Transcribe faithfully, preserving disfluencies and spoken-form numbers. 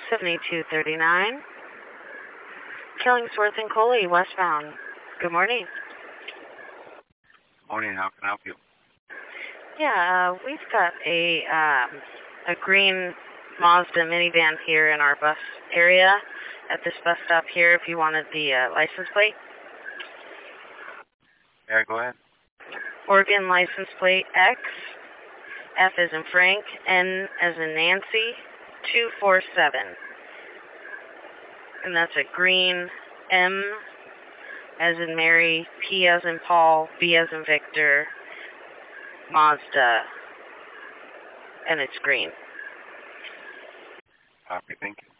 seventy-two thirty-nine. Killingsworth and Coley, westbound. Good morning. Morning, how can I help you? Yeah, uh, we've got a um, a green Mazda minivan here in our bus area at this bus stop here if you wanted the uh, license plate. Yeah, go ahead. Oregon license plate X, F as in Frank, N as in Nancy, two four seven. And that's a green M as in Mary, P as in Paul, V as in Victor, Mazda, and it's green. Copy, thank you.